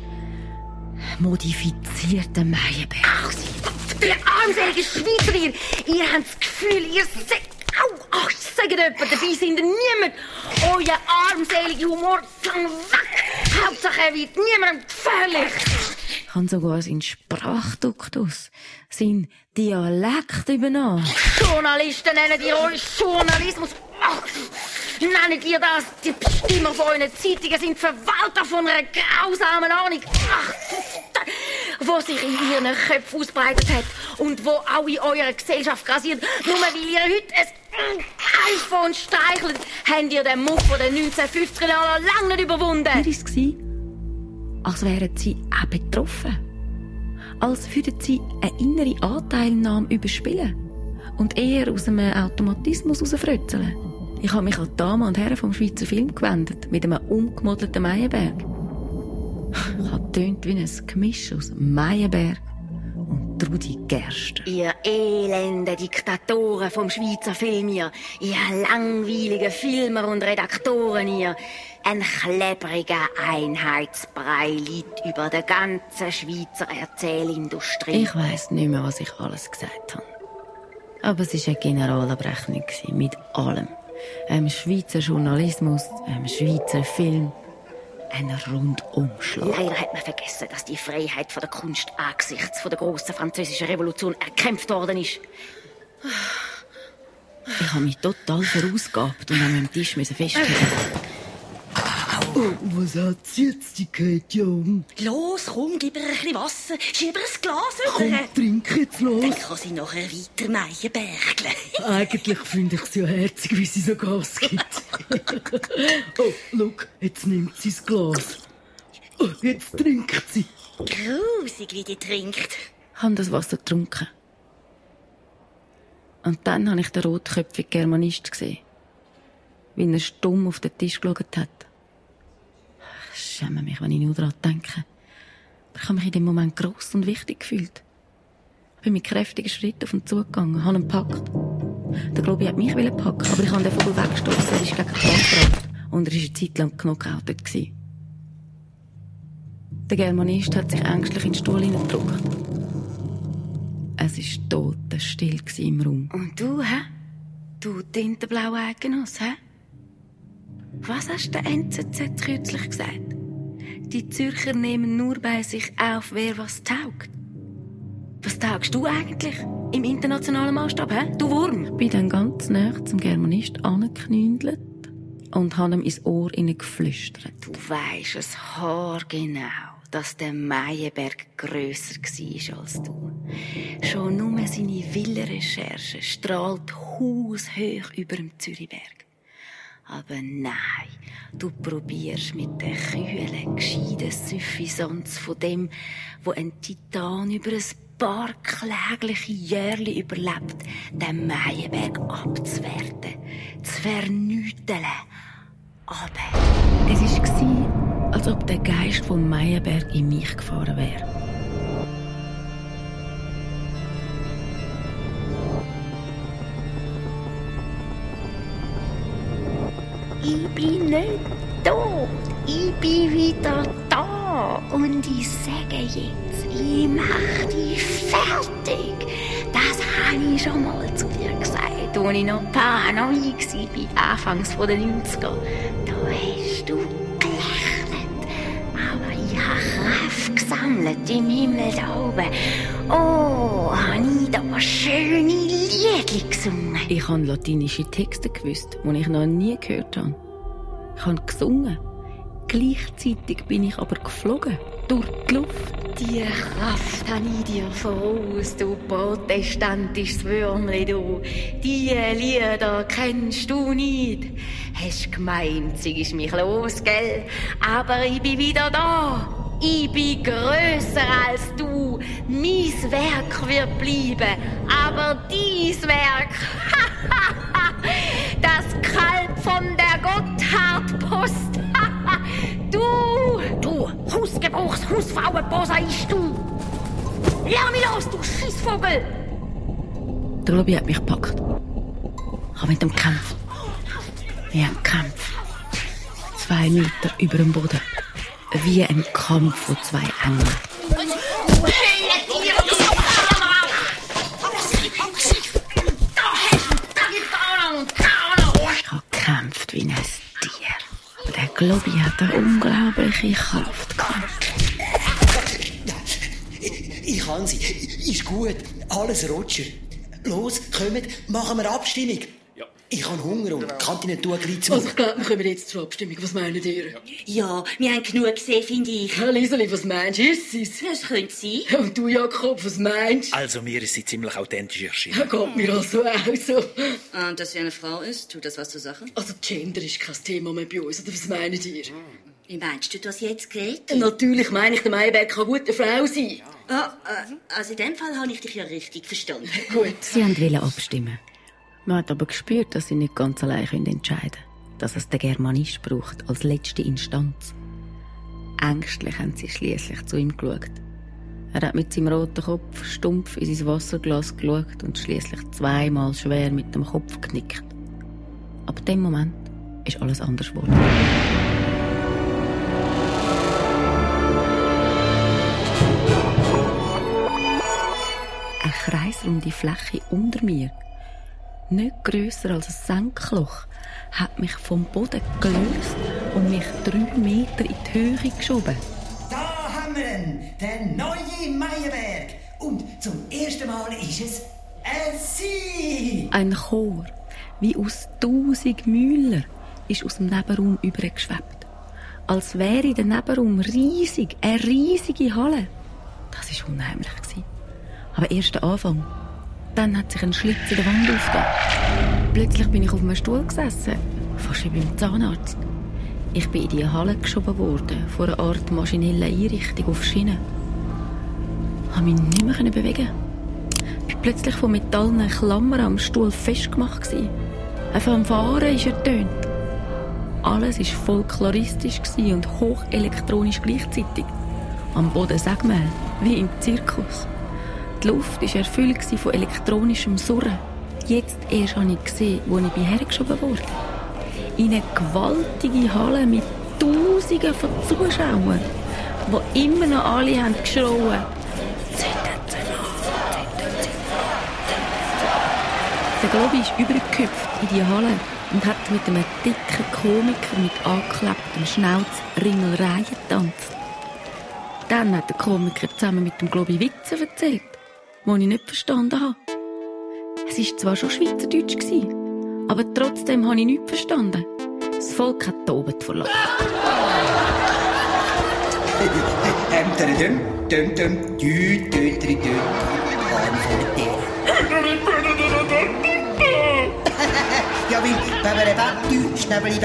modifizierter Meienberg. Ach, ihr armselige Schweizer, ihr habt das Gefühl, ihr seid... Ach, sagt jemand, dabei sind niemand. Euer armseliger Humor kann weg. Hauptsache, er wird niemandem gefährlich. Ich habe sogar seinen Sprachduktus, seinen Dialekt übernommen. Journalisten nennen ihr euch Journalismus. Ach, nennen ihr das? Die Bestimmer von euren Zeitungen sind Verwalter von einer grausamen Ahnung. Ach, wo sich in ihren Köpfen ausbreitet hat und wo auch in eurer Gesellschaft grasiert. Nur weil ihr heute ein iPhone streichelt, habt ihr den Muff von den 1950er Jahren lange nicht überwunden. Wie war es? Als wären sie auch betroffen. Als würden sie eine innere Anteilnahme überspielen und eher aus einem Automatismus herausfrötzeln. Ich habe mich an die Damen und Herren vom Schweizer Film gewendet, mit einem umgemodelten Meienberg. Ich habe getönt wie ein Gemisch aus Meienberg und Trudi Gerster. Ihr elende Diktatoren vom Schweizer Film, ihr langweiligen Filmer und Redaktoren, ihr. Ein klebriger Einheitsbrei liegt über der ganzen Schweizer Erzählindustrie. Ich weiss nicht mehr, was ich alles gesagt habe. Aber es war eine Generalabrechnung mit allem. Einem Schweizer Journalismus, einem Schweizer Film. Ein Rundumschlag. Leider hat man vergessen, dass die Freiheit von der Kunst angesichts der grossen französischen Revolution erkämpft worden ist. Ich habe mich total verausgabt und an meinem Tisch festhalten. Oh, was hat sie jetzt, die Katja? Los, komm, gib ihr ein bisschen Wasser. Schieb ihr ein Glas über. Komm, trink jetzt los. Dann kann sie nachher weiter Meienbergeln. Eigentlich finde ich es ja herzig, wie sie so Gas gibt. Oh, schau, jetzt nimmt sie das Glas. Oh, jetzt trinkt sie. Grusig, wie die trinkt. Ich habe das Wasser getrunken. Und dann habe ich den rotköpfigen Germanist gesehen. Wie er stumm auf den Tisch geschaut hat. Ich schäme mich, wenn ich nur daran denke. Aber ich habe mich in dem Moment gross und wichtig gefühlt. Ich bin mit kräftigen Schritten auf ihn zugegangen, habe ihn gepackt. Der Globi hat mich packen, aber ich habe den Vogel weggestossen, er ist gegen die Wand gerannt. Und er war eine Zeit lang knockoutet. Der Germanist hat sich ängstlich in den Stuhl hineingedrückt. Es war totenstill im Raum. Und du, hä? Du tintenblaue Eigennuss, hä? Was hast du der NZZ kürzlich gesagt? Die Zürcher nehmen nur bei sich auf, wer was taugt. Was taugst du eigentlich im internationalen Maßstab, hä? Du Wurm? Ich bin dann ganz nah zum Germanist angeknündelt und habe ihm ins Ohr geflüstert. Du weisst es haargenau, dass der Meienberg grösser war als du. Schon nur seine Villa-Recherche strahlt haushoch über dem Zürichberg. Aber nein, du probierst mit der kühlen, gescheiten Suffisanz von dem, wo ein Titan über ein paar klägliche Jährli überlebt, den Meienberg abzuwerten, zu vernüchteln. Aber es war, als ob der Geist vom Meienberg in mich gefahren wäre. Ich bin nicht tot. Ich bin wieder da. Und ich sage jetzt, ich mache dich fertig. Das habe ich schon mal zu dir gesagt, als ich noch paranoid war, anfangs der 90er. Da hast du gelächelt. Aber ich habe Kraft gesammelt im Himmel da oben. Oh, habe ich da schöne Lieder gesungen. Ich habe latinische Texte gewusst, die ich noch nie gehört habe. Ich habe gesungen. Gleichzeitig bin ich aber geflogen. Durch die Luft. Die Kraft habe ich dir voraus, du protestantisches Würmli, du. Die Lieder kennst du nicht. Hast gemeint, sie ist mich los, gell? Aber ich bin wieder da. Ich bin grösser als du. Mein Werk wird bleiben, aber dies Werk, das Kalb von der Gotthardpost, du Hausgebrauchs, Hausfrauenposaist, du! Lass mich los, du Schissvogel! Der Globi hat mich gepackt. Ich habe mit ihm gekämpft. Wir haben gekämpft. 2 Meter über dem Boden. Wie ein Kampf von 2 Engeln. Ich habe gekämpft wie ein Tier. Der Globi hat eine unglaubliche Kraft gehabt. Ich kann sie. Ist gut. Alles Roger. Los, kommt, machen wir Abstimmung. Ja. Ich habe Hunger und kann Ihnen gleich zu. Also ich glaube, wir kommen jetzt zur Abstimmung. Was meinen ihr? Ja, wir haben genug gesehen, finde ich. Ja, Lieseli, was meinst du? Ist es? Das könnte sein. Und du, Jakob, was meinst du? Also mir ist sie ziemlich authentisch erschienen. Ja, geht mir also auch so. Und dass sie eine Frau ist, tut das was zur Sache? Also Gender ist kein Thema mehr bei uns. Oder was meint ihr? Wie meinst du das jetzt, Grete? Natürlich meine ich, der Meyerberg kann eine gute Frau sein. Also in dem Fall habe ich dich ja richtig verstanden. Gut. Sie wollten abstimmen. Man hat aber gespürt, dass sie nicht ganz allein entscheiden können. Dass es den Germanist braucht als letzte Instanz. Ängstlich haben sie schliesslich zu ihm geschaut. Er hat mit seinem roten Kopf stumpf in sein Wasserglas geschaut und schliesslich 2-mal schwer mit dem Kopf geknickt. Ab dem Moment ist alles anders geworden. Eine kreisrunde Fläche unter mir, nicht grösser als ein Senkloch, hat mich vom Boden gelöst und mich 3 Meter in die Höhe geschoben. Da haben wir ihn, den neuen Meyerberg. Und zum ersten Mal ist es sie. Ein Chor, wie aus 1000 Müller, ist aus dem Nebenraum übergeschwebt. Als wäre der Nebenraum riesig, eine riesige Halle. Das war unheimlich. Aber erst der Anfang. Dann hat sich ein Schlitz in der Wand aufgetan. Plötzlich bin ich auf einem Stuhl gesessen, fast wie beim Zahnarzt. Ich bin in die Halle geschoben worden, vor einer Art maschinellen Einrichtung auf Schienen. Ich konnte mich nicht mehr bewegen. Ich war plötzlich von metallenen Klammern am Stuhl festgemacht. Ein Fanfare ist ertönt. Alles war folkloristisch und hochelektronisch gleichzeitig. Am Boden Segmehl, wie im Zirkus. Die Luft war erfüllt von elektronischem Surren. Jetzt erst habe ich gesehen, wo ich hergeschoben wurde. In eine gewaltige Halle mit Tausenden von Zuschauern, die immer noch alle haben geschrien. Der Globi ist übergehüpft in die Halle und hat mit einem dicken Komiker mit angeklebtem Schnauz Ringelreihen getanzt. Dann hat der Komiker zusammen mit dem Globi Witze erzählt, die ich nicht verstanden habe. Es war zwar schon Schweizerdeutsch, aber trotzdem habe ich nichts verstanden. Das Volk hat tobend vor Lachen. Ja, wie Schnabeli,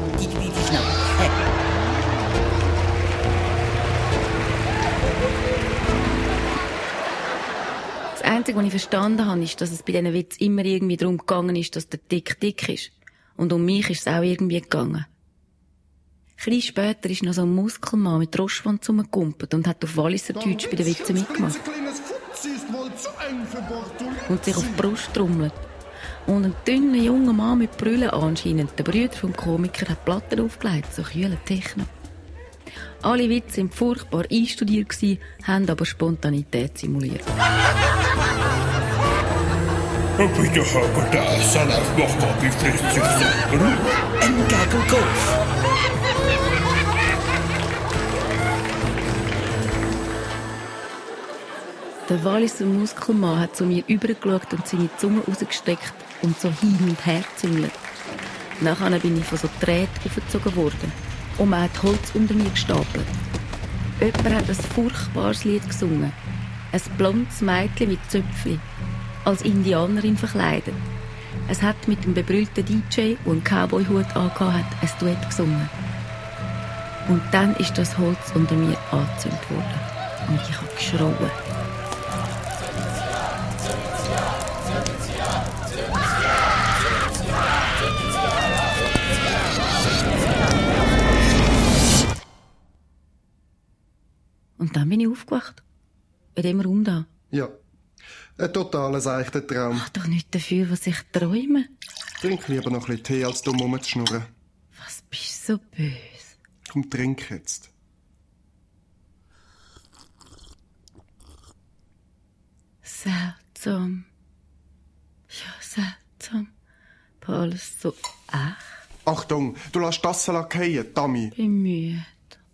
Das Einzige, was ich verstanden habe, ist, dass es bei diesen Witzen immer irgendwie darum gegangen ist, dass der dick ist. Und um mich ist es auch irgendwie gegangen. Ein bisschen später ist noch so ein Muskelmann mit Roschwand rumgekumpelt und hat auf Walliserdeutsch bei den Witzen mitgemacht. Und sich auf die Brust trommelt. Und ein dünner junger Mann mit Brüllen anscheinend, der Brüder vom Komiker, hat Platten aufgelegt, so kühle Techno. Alle Witze waren furchtbar einstudiert, haben aber Spontanität simuliert. Ein Gagelkopf. Der Walliser Muskelmann hat zu mir übergeschaut und seine Zunge rausgestreckt und so hin und her züngelt. Nachher bin ich von so Drähten aufgezogen worden. Und man hat Holz unter mir gestapelt. Jemand hat ein furchtbares Lied gesungen. Ein blondes Mädchen mit Zöpfchen. Als Indianerin verkleidet. Es hat mit dem bebrüllten DJ, der einen Cowboy-Hut angehabt hat, ein Duett gesungen. Und dann ist das Holz unter mir angezündet worden. Und ich habe geschrauen. Und dann bin ich aufgewacht. In dem Raum da. Ja. Ein totaler seichter Traum. Mach doch nicht dafür, was ich träume. Trink lieber noch ein bisschen Tee, als dumm rumzuschnurren. Was bist du so böse? Komm, trink jetzt. Seltsam. Ja, seltsam. Aber alles so echt. Achtung, du lässt das fallen, Dummy. Ich bin müde.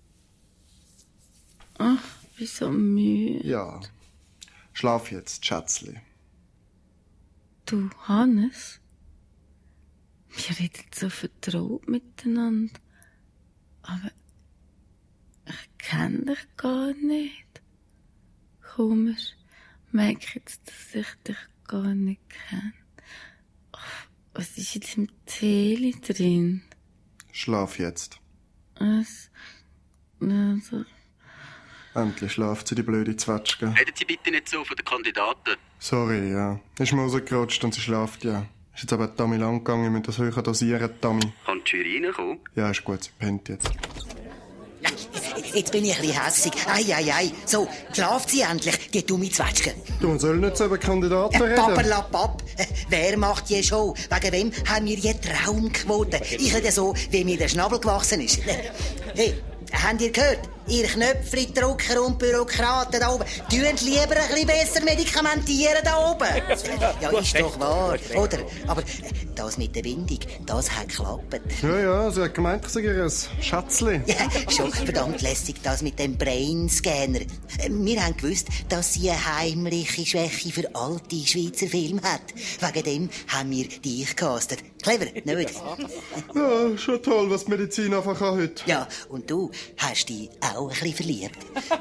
Ach, ich bin so müde. Ja. Schlaf jetzt, Schätzli. Du, Hannes? Wir reden so vertraut miteinander. Aber ich kenne dich gar nicht. Komisch. Merke jetzt, dass ich dich gar nicht kenne. Was ist in dem Tee drin? Schlaf jetzt. Was? Also... Endlich schlaft sie, die blöde Zwetschge. Reden Sie bitte nicht so von den Kandidaten. Sorry, ja. Ist mir rausgerutscht und sie schlaft, ja. Ist jetzt aber Dummy lang gegangen, ich muss das höher dosieren, Dummy. Kann die Jury reinkommen? Ja, ist gut, sie pennt jetzt. Jetzt bin ich ein bisschen hässig. Ei. So, schlaft sie endlich, die dumme Zwetschge. Du sollst nicht so über Kandidaten reden. Paperlapapp. Wer macht die Show? Wegen wem haben wir die Traumquote? Ich rede so, wie mir der Schnabel gewachsen ist. Hey, habt ihr gehört? Ihr Knöpfchendrucker und Bürokraten da oben, tun lieber ein bisschen besser medikamentieren da oben. Ja, ist doch wahr, oder? Aber das mit der Bindung, das hat geklappt. Ja, sie hat gemeint, ich sage ihr ein Schätzli. Ja, schon verdammt lässig, das mit dem Brainscanner. Wir haben gewusst, dass sie eine heimliche Schwäche für alte Schweizer Filme hat. Wegen dem haben wir dich gecastet. Clever, nicht? Ja, schon toll, was die Medizin einfach kann heute. Ja, und du hast dich auch ein bisschen verliebt.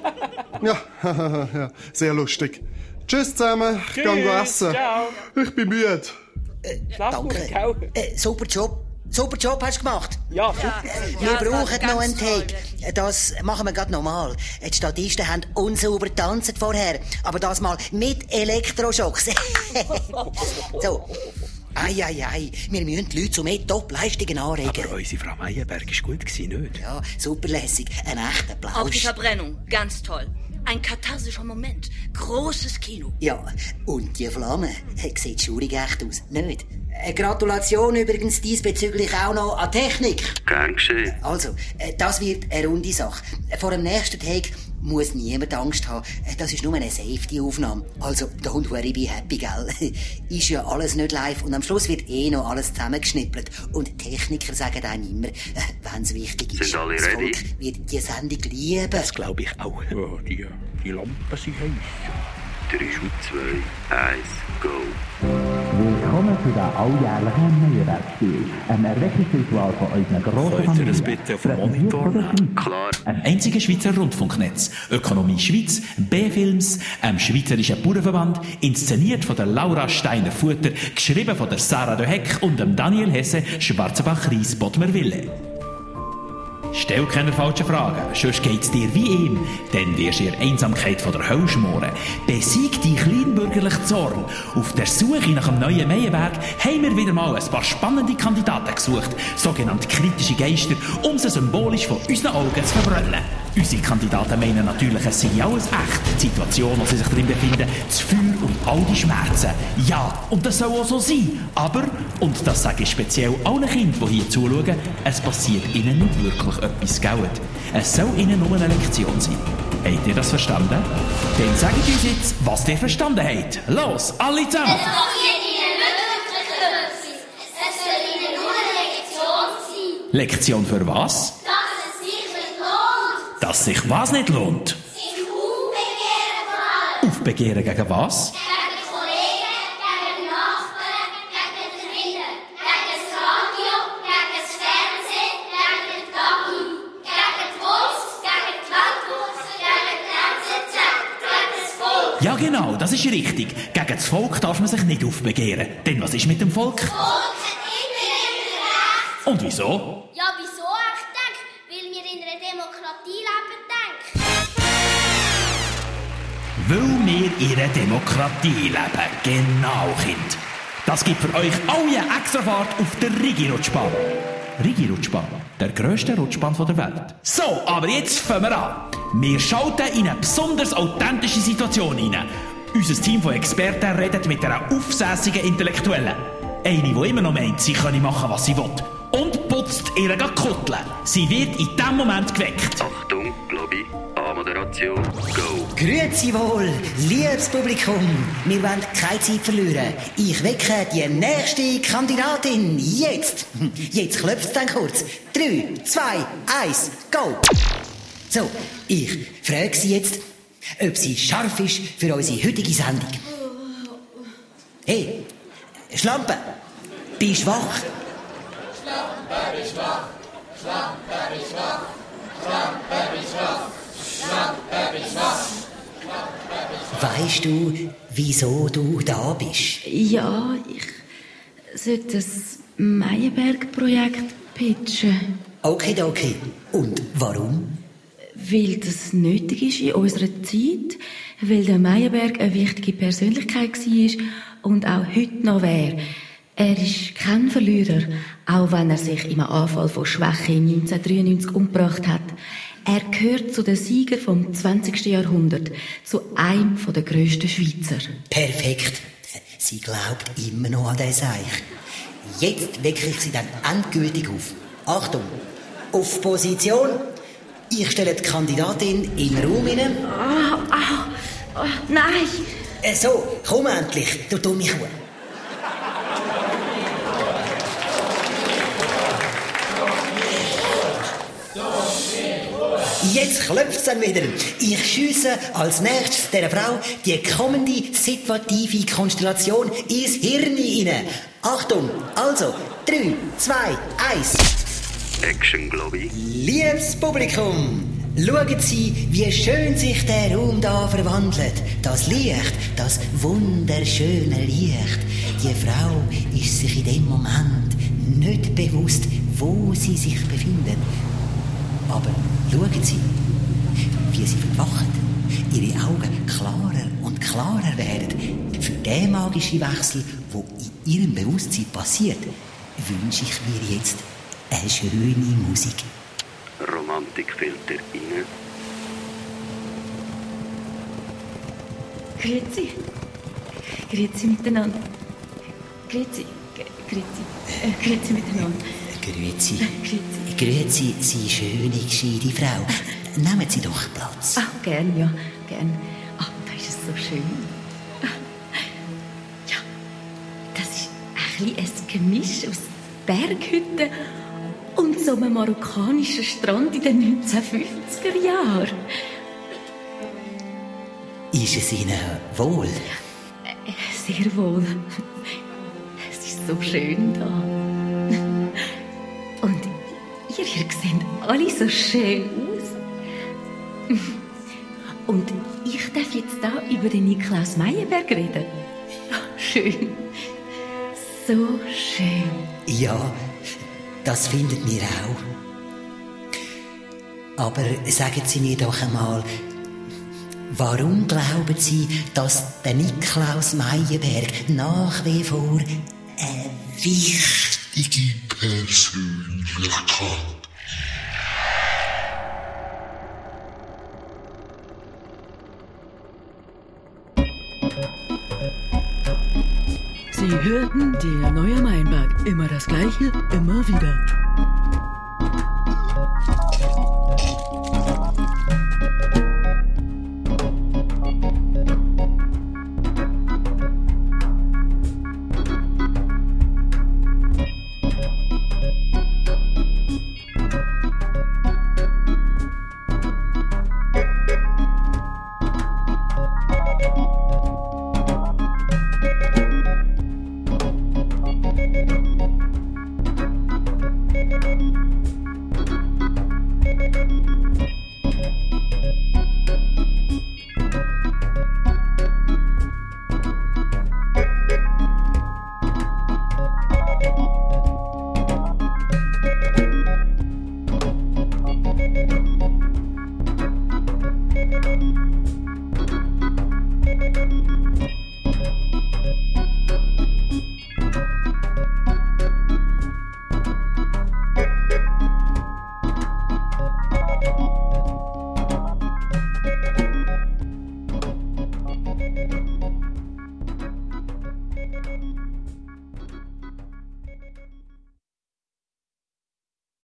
Ja, sehr lustig. Tschüss zusammen, ich gehe essen. Ciao. Ich bin müde. Danke. Super Job. Super Job hast du gemacht. Ja, super. Wir brauchen noch einen Take. Das machen wir gerade nochmal. Die Statisten haben unsauber getanzt vorher. Aber das mal mit Elektroschocks. So. Ei. Wir müssen die Leute zu mehr Top-Leistungen anregen. Aber unsere Frau Meyerberg war gut, nicht? Ja, superlässig. Ein echter Plausch. Auch die Verbrennung. Ganz toll. Ein katharsischer Moment. Großes Kino. Ja, und die Flamme sieht schurig echt aus, nicht? Gratulation übrigens diesbezüglich auch noch an Technik. Gern geschehen. Also, das wird eine runde Sache. Vor dem nächsten Take muss niemand Angst haben. Das ist nur eine Safety-Aufnahme. Also, don't worry, be happy, gell? Ist ja alles nicht live und am Schluss wird noch alles zusammengeschnippelt. Und Techniker sagen einem immer, wenn es wichtig ist. Sind alle das ready? Volk wird die Sendung lieben. Das glaube ich auch. Ja, die Lampen sind heiß. 3, 2, 1, go. Willkommen zu der alljährlichen Meyerberg-Spiel. Ein Erweckungsritual von unseren grossen Familien. Könnt ihr das bitte auf dem Monitor nehmen? Klar. Ein einziger Schweizer Rundfunknetz. Ökonomie Schweiz, B-Films, Schweizerischen Bauernverband, inszeniert von der Laura Steiner-Futter, geschrieben von der Sarah de Heck und dem Daniel Hesse, Schwarzenbach-Ries-Bodmer-Wille. Stell keine falschen Fragen, sonst geht's dir wie ihm, dann wirst du in der Einsamkeit von der Hölle schmoren. Besieg deinen kleinbürgerlichen Zorn. Auf der Suche nach einem neuen Meyerberg haben wir wieder mal ein paar spannende Kandidaten gesucht, sogenannte kritische Geister, um sie symbolisch von unseren Augen zu verbrennen. Unsere Kandidaten meinen natürlich, es sei auch echt. Die Situation, in der sie sich drin befinden, das Feuer und all die Schmerzen. Ja, und das soll auch so sein. Aber, und das sage ich speziell allen Kindern, die hier zuschauen, es passiert ihnen nicht wirklich etwas Geld. Es soll ihnen nur eine Lektion sein. Habt ihr das verstanden? Dann sagt uns jetzt, was ihr verstanden habt. Los, alle zusammen! Es passiert ihnen wirklich etwas. Es soll ihnen nur eine Lektion sein. Lektion für was? Dass es sich nicht lohnt. Dass sich was nicht lohnt? Sich aufbegehren vor allem. Aufbegehren gegen was? Gegen die Kollegen, gegen die Nachbarn, gegen die Kinder, gegen das Radio, gegen das Fernsehen, gegen den Tabi, gegen die Post, gegen die Landwurst, gegen die NZZ, gegen das Volk. Ja genau, das ist richtig. Gegen das Volk darf man sich nicht aufbegehren. Denn was ist mit dem Volk? Das Volk hat immer Recht. Und wieso? Ja, wieso ich denke? Weil wir in einer Demokratie leben, denke. Weil wir in einer Demokratie leben. Genau, Kind. Das gibt für euch alle eine Extrafahrt auf der Rigi-Rutschbahn. Rigi-Rutschbahn, der grösste Rutschbahn der Welt. So, aber jetzt fangen wir an. Wir schalten in eine besonders authentische Situation hinein. Unser Team von Experten redet mit einer aufsässigen Intellektuellen. Eine, die immer noch meint, sie könne machen, was sie will. Und putzt ihren Kutteln. Sie wird in diesem Moment geweckt. Achtung, Lobby, A-Moderation, go! Grüezi wohl, liebes Publikum. Wir wollen keine Zeit verlieren. Ich wecke die nächste Kandidatin. Jetzt. Jetzt klopft's dann kurz. 3, 2, 1, go! So, ich frage Sie jetzt, ob sie scharf ist für unsere heutige Sendung. Hey, Schlampe, bist wach? Schlampe, bist wach. Schlampe, bist wach. Schlampe, bist wach. Schlampe, bist wach. Weisst du, wieso du da bist? Ja, ich sollte das Meyerberg-Projekt pitchen. Okay. Und warum? Weil das nötig ist in unserer Zeit, weil der Meyerberg eine wichtige Persönlichkeit war und auch heute noch wäre. Er ist kein Verlierer, auch wenn er sich im Anfall von Schwäche 1993 umgebracht hat. Er gehört zu den Siegern vom 20. Jahrhundert, zu einem der grössten Schweizer. Perfekt. Sie glaubt immer noch an den Seich. Jetzt wecke ich sie dann endgültig auf. Achtung, auf Position. Ich stelle die Kandidatin in den Raum hinein. Nein! So, komm endlich, du dumme Kuh. Jetzt klopft's dann wieder. Ich schiesse als nächstes dieser Frau die kommende situative Konstellation ins Hirn hinein. Achtung, also, 3, 2, 1. Action, Globi. Liebes Publikum, schauen Sie, wie schön sich der Raum da verwandelt. Das Licht, das wunderschöne Licht. Die Frau ist sich in dem Moment nicht bewusst, wo sie sich befindet. Aber schauen Sie, wie sie verwacht. Ihre Augen klarer und klarer werden. Für den magischen Wechsel, der in ihrem Bewusstsein passiert, wünsche ich mir jetzt eine schöne Musik. Romantikfilter rein. Grüezi. Grüezi miteinander. Grüezi miteinander. Grüezi, Sie schöne, gescheite Frau. Nehmen Sie doch Platz. Gern. Da ist es so schön. Ja, das ist ein Gemisch aus Berghütten und so einem marokkanischen Strand in den 1950er Jahren. Ist es Ihnen wohl? Sehr wohl. Es ist so schön da. Und ihr seht alle so schön aus. Und ich darf jetzt da über den Niklaus Meyerberg reden. Schön. So schön. Ja, das findet mir auch. Aber sagen Sie mir doch einmal, warum glauben Sie, dass der Niklaus Meyerberg nach wie vor eine wichtige Persönlichkeit? Sie hörten der Neue Meienberg. Immer das Gleiche, immer wieder.